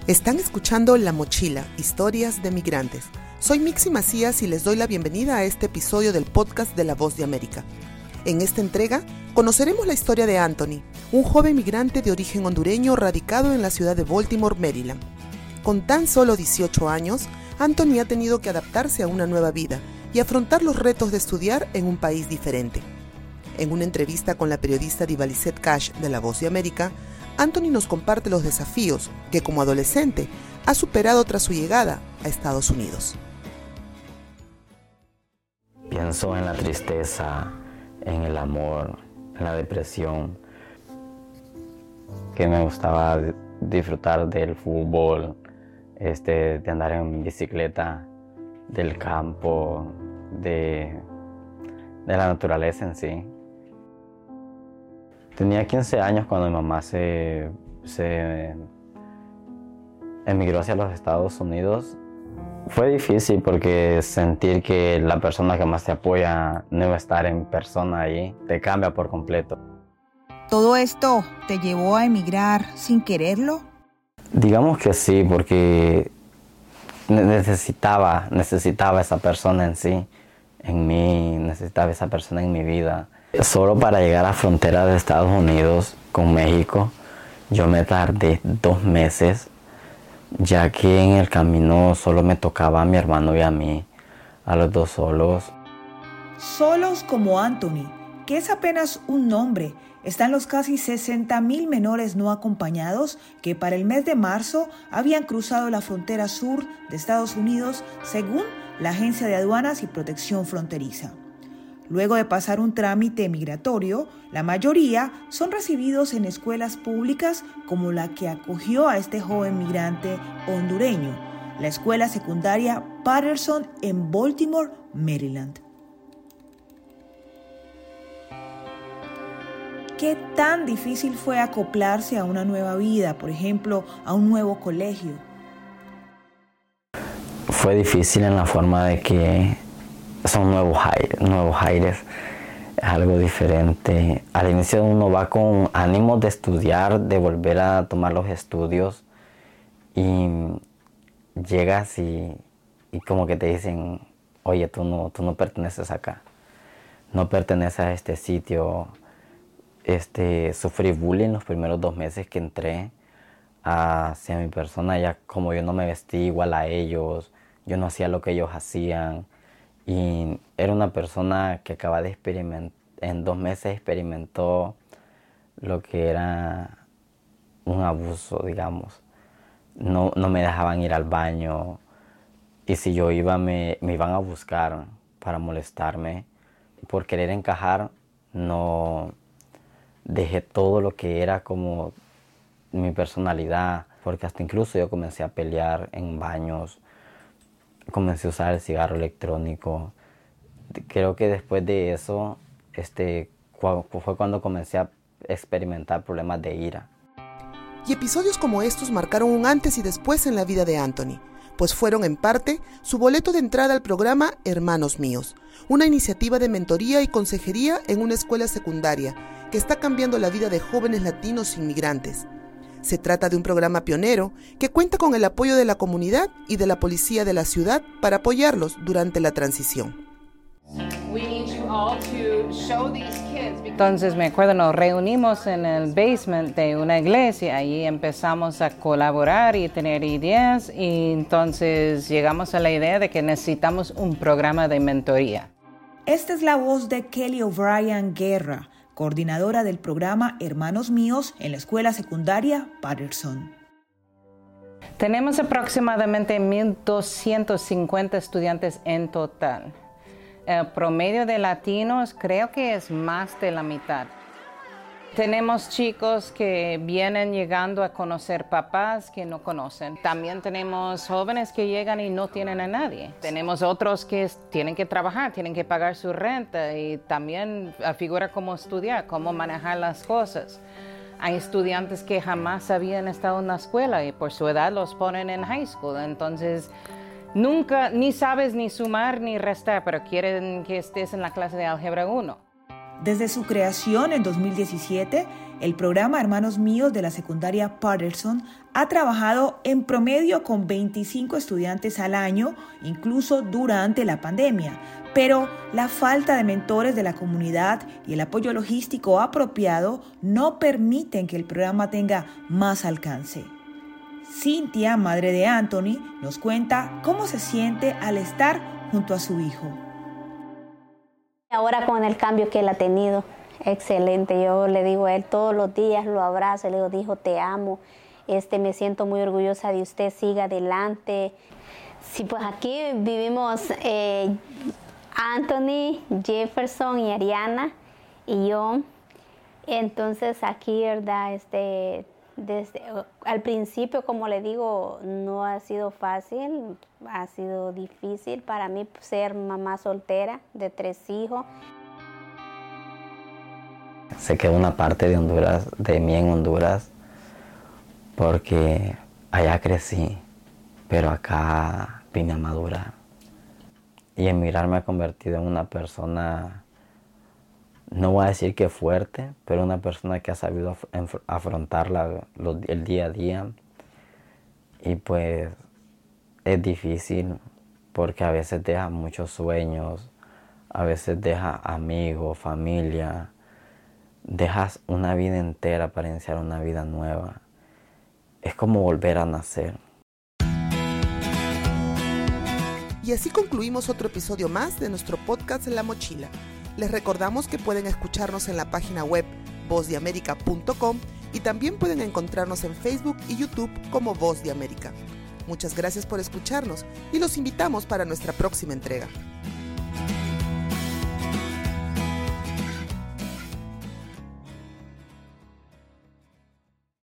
Están escuchando La Mochila, historias de migrantes. Soy Mixi Macías y les doy la bienvenida a este episodio del podcast de La Voz de América. En esta entrega conoceremos la historia de Anthony, un joven migrante de origen hondureño radicado en la ciudad de Baltimore, Maryland. Con tan solo 18 años, Anthony ha tenido que adaptarse a una nueva vida y afrontar los retos de estudiar en un país diferente. En una entrevista con la periodista Divalicet Cash de La Voz de América, Anthony nos comparte los desafíos que como adolescente ha superado tras su llegada a Estados Unidos. Pienso en la tristeza, en el amor, en la depresión, que me gustaba disfrutar del fútbol, de andar en bicicleta, del campo, de la naturaleza en sí. Tenía 15 años cuando mi mamá se emigró hacia los Estados Unidos. Fue difícil porque sentir que la persona que más te apoya no va a estar en persona allí, te cambia por completo. ¿Todo esto te llevó a emigrar sin quererlo? Digamos que sí, porque necesitaba esa persona en sí, en mí, necesitaba esa persona en mi vida. Solo para llegar a la frontera de Estados Unidos con México, yo me tardé 2 meses, ya que en el camino solo me tocaba a mi hermano y a mí, a los dos solos. Solos como Anthony, que es apenas un nombre, están los casi 60,000 menores no acompañados que para el mes de marzo habían cruzado la frontera sur de Estados Unidos, según la Agencia de Aduanas y Protección Fronteriza. Luego de pasar un trámite migratorio, la mayoría son recibidos en escuelas públicas como la que acogió a este joven migrante hondureño, la escuela secundaria Patterson en Baltimore, Maryland. ¿Qué tan difícil fue acoplarse a una nueva vida, por ejemplo, a un nuevo colegio? Fue difícil en la forma de que son nuevos aires, es algo diferente. Al inicio uno va con ánimo de estudiar, de volver a tomar los estudios y llegas y como que te dicen, oye, tú no perteneces acá, no perteneces a este sitio. Sufrí bullying los primeros 2 meses que entré hacia mi persona, ya como yo no me vestí igual a ellos, yo no hacía lo que ellos hacían. Y era una persona que acaba de experimentar, en 2 meses experimentó lo que era un abuso, digamos. No me dejaban ir al baño y si yo iba me iban a buscar para molestarme. Por querer encajar no dejé todo lo que era como mi personalidad, porque hasta incluso yo comencé a pelear en baños. Comencé a usar el cigarro electrónico. Creo que después de eso fue cuando comencé a experimentar problemas de ira. Y episodios como estos marcaron un antes y después en la vida de Anthony, pues fueron en parte su boleto de entrada al programa Hermanos Míos, una iniciativa de mentoría y consejería en una escuela secundaria que está cambiando la vida de jóvenes latinos inmigrantes. Se trata de un programa pionero que cuenta con el apoyo de la comunidad y de la policía de la ciudad para apoyarlos durante la transición. Entonces me acuerdo, nos reunimos en el basement de una iglesia, ahí empezamos a colaborar y tener ideas y entonces llegamos a la idea de que necesitamos un programa de mentoría. Esta es la voz de Kelly O'Brien Guerra, coordinadora del programa Hermanos Míos en la escuela secundaria Patterson. Tenemos aproximadamente 1,250 estudiantes en total. El promedio de latinos creo que es más de la mitad. Tenemos chicos que vienen llegando a conocer papás que no conocen. También tenemos jóvenes que llegan y no tienen a nadie. Tenemos otros que tienen que trabajar, tienen que pagar su renta y también figura cómo estudiar, cómo manejar las cosas. Hay estudiantes que jamás habían estado en la escuela y por su edad los ponen en high school. Entonces, nunca ni sabes ni sumar ni restar, pero quieren que estés en la clase de álgebra 1. Desde su creación en 2017, El programa Hermanos Míos de la secundaria Patterson ha trabajado en promedio con 25 estudiantes al año, incluso durante la pandemia. Pero la falta de mentores de la comunidad y el apoyo logístico apropiado no permiten que el programa tenga más alcance. Cynthia, madre de Anthony, nos cuenta cómo se siente al estar junto a su hijo. Ahora con el cambio que él ha tenido, excelente. Yo le digo a él todos los días, lo abrazo, le digo, hijo, te amo. Me siento muy orgullosa de usted, siga adelante. Sí, pues aquí vivimos Anthony, Jefferson y Ariana y yo. Entonces aquí, ¿verdad? Desde al principio, como le digo, no ha sido fácil, ha sido difícil para mí ser mamá soltera de 3 hijos. Se quedó una parte de Honduras, de mí en Honduras, porque allá crecí, pero acá vine a madurar. Y emigrar me ha convertido en una persona, no voy a decir que fuerte, pero una persona que ha sabido afrontar el día a día. Y pues es difícil porque a veces deja muchos sueños, a veces deja amigos, familia, dejas una vida entera para iniciar una vida nueva. Es como volver a nacer. Y así concluimos otro episodio más de nuestro podcast La Mochila. Les recordamos que pueden escucharnos en la página web vozdeamerica.com y también pueden encontrarnos en Facebook y YouTube como Voz de América. Muchas gracias por escucharnos y los invitamos para nuestra próxima entrega.